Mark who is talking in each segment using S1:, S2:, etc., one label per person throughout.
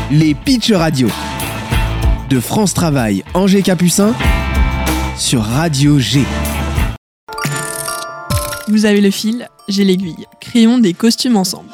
S1: Les Pitch Radio de France Travail Angers Capucin sur Radio G.
S2: Vous avez le fil, j'ai l'aiguille. Créons des costumes ensemble.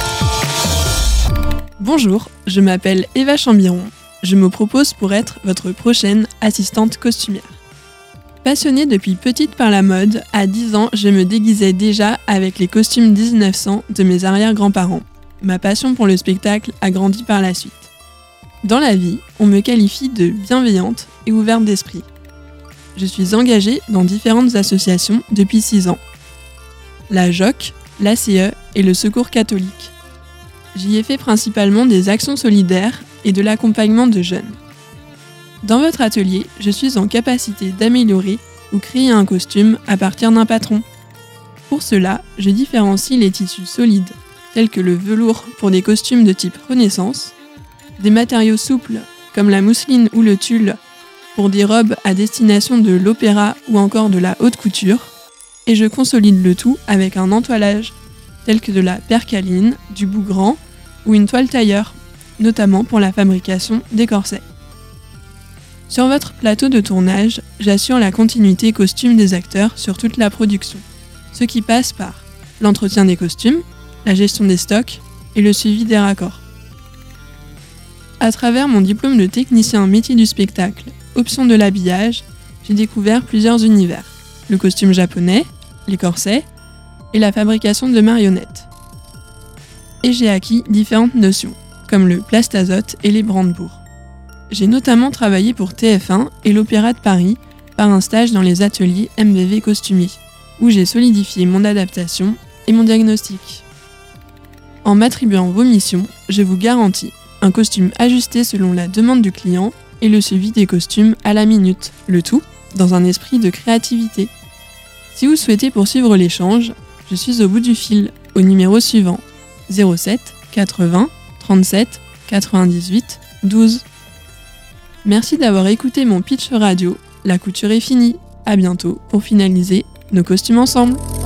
S2: Bonjour, je m'appelle Eva Chambiron. Je me propose pour être votre prochaine assistante costumière. Passionnée depuis petite par la mode, à 10 ans, je me déguisais déjà avec les costumes 1900 de mes arrière-grands-parents. Ma passion pour le spectacle a grandi par la suite. Dans la vie, on me qualifie de bienveillante et ouverte d'esprit. Je suis engagée dans différentes associations depuis 6 ans. La JOC, l'ACE et le Secours catholique. J'y ai fait principalement des actions solidaires et de l'accompagnement de jeunes. Dans votre atelier, je suis en capacité d'améliorer ou créer un costume à partir d'un patron. Pour cela, je différencie les tissus solides, tels que le velours pour des costumes de type Renaissance, des matériaux souples comme la mousseline ou le tulle pour des robes à destination de l'opéra ou encore de la haute couture, et je consolide le tout avec un entoilage, tel que de la percaline, du bougran ou une toile tailleur, notamment pour la fabrication des corsets. Sur votre plateau de tournage, j'assure la continuité costume des acteurs sur toute la production, ce qui passe par l'entretien des costumes, la gestion des stocks et le suivi des raccords. À travers mon diplôme de technicien métier du spectacle, option de l'habillage, j'ai découvert plusieurs univers, le costume japonais, les corsets et la fabrication de marionnettes. Et j'ai acquis différentes notions, comme le plastazote et les brandebourgs. J'ai notamment travaillé pour TF1 et l'Opéra de Paris par un stage dans les ateliers MVV costumiers, où j'ai solidifié mon adaptation et mon diagnostic. En m'attribuant vos missions, je vous garantis un costume ajusté selon la demande du client et le suivi des costumes à la minute, le tout dans un esprit de créativité. Si vous souhaitez poursuivre l'échange, je suis au bout du fil au numéro suivant 07 80 37 98 12. Merci d'avoir écouté mon pitch radio. La couture est finie. À bientôt pour finaliser nos costumes ensemble.